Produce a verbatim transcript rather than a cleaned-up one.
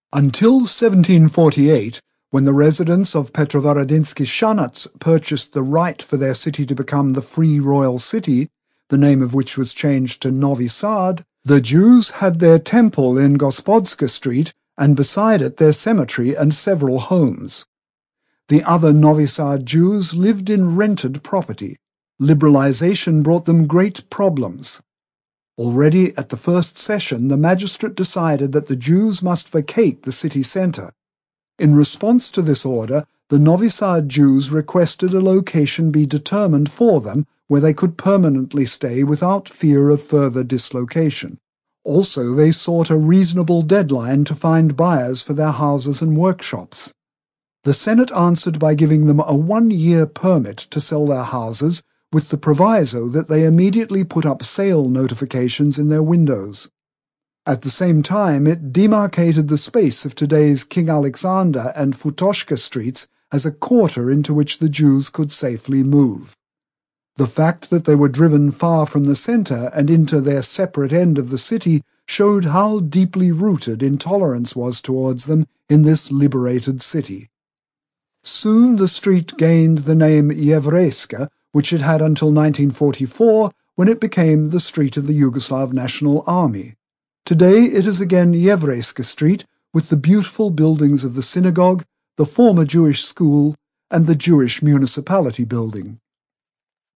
Until seventeen forty-eight, when the residents of Petrovaradinski Shanats purchased the right for their city to become the Free Royal City, the name of which was changed to Novi Sad, the Jews had their temple in Gospodska Street and beside it their cemetery and several homes. The other Novi Sad Jews lived in rented property. Liberalization brought them great problems. Already at the first session, the magistrate decided that the Jews must vacate the city centre. In response to this order, the Novi Sad Jews requested a location be determined for them where they could permanently stay without fear of further dislocation. Also, they sought a reasonable deadline to find buyers for their houses and workshops. The Senate answered by giving them a one-year permit to sell their houses, with the proviso that they immediately put up sale notifications in their windows. At the same time, it demarcated the space of today's King Alexander and Futoshka streets as a quarter into which the Jews could safely move. The fact that they were driven far from the centre and into their separate end of the city showed how deeply rooted intolerance was towards them in this liberated city. Soon the street gained the name Yevreyska, which it had until nineteen forty-four, when it became the Street of the Yugoslav National Army. Today it is again Yevreyska Street, with the beautiful buildings of the synagogue, the former Jewish school, and the Jewish municipality building.